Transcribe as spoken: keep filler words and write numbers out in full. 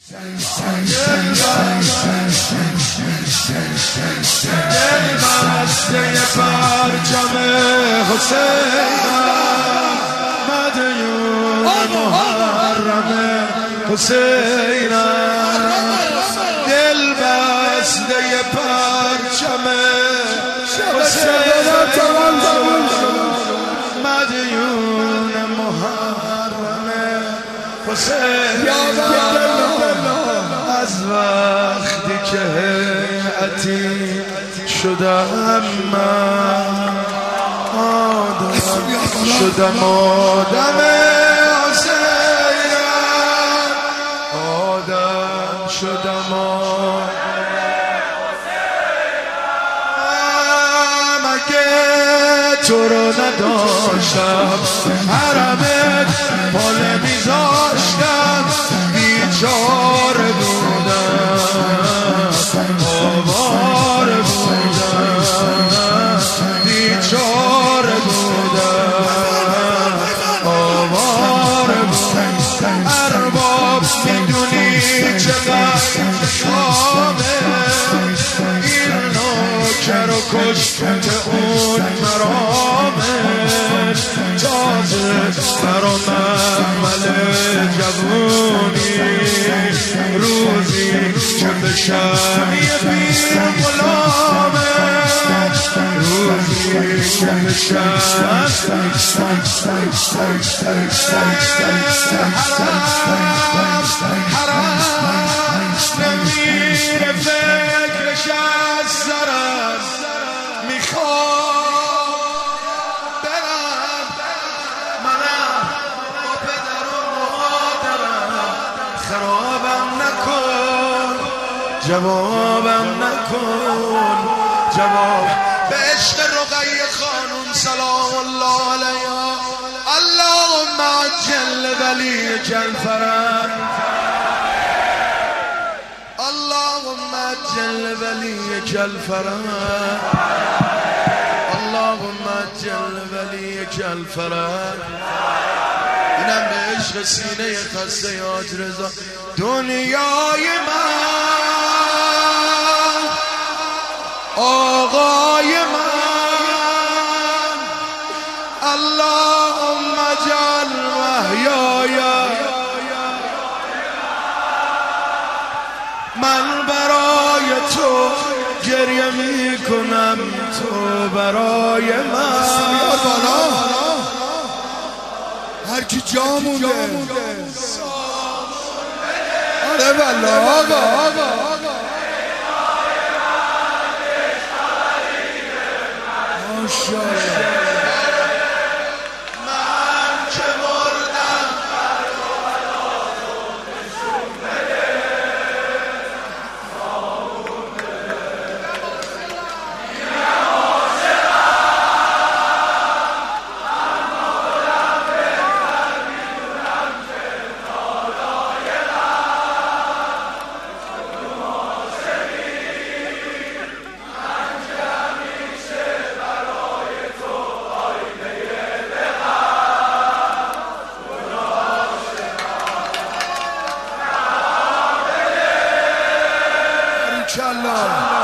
دل بسته پرچم حسینم، مدیون محرم حسینم، دل بسته پرچم حسینم، مدیون محرم حسینم. از وقتی که هیئتی شدم من، آدم شدم آدم حسینم، آدم شدم آدم حسینم. اگه تو رو نداشتم حرمت پا نمیذاشتم، بیچاره بودم آواره بودم، بیچاره بودم آواره بودم. ارباب میدونی چقدر شامه، این نوکر و کشت اون مرامش، تازه برا محمل جوونی، روزی که بشم یه پیر غلامش، روزی که بشم حرام نمیره فکرش از سرم، میخوام برم منم با پدر و مادرم، خرابم نکن جوابم نکن جواب. به عشق رقیه خانم سلام الله علیها، اللهم عجل ولیک الفرج، اللهم عجل ولیک الفرج، اللهم عجل ولیک الفرج. اینم به عشق سینه خسته حاج رضا. دنیای من، آقای من، اللهم اجعل محیای، من برای تو گریه می کنم، تو برای من. هر کی جا مونده آره والله آقا ماشاءالله. الله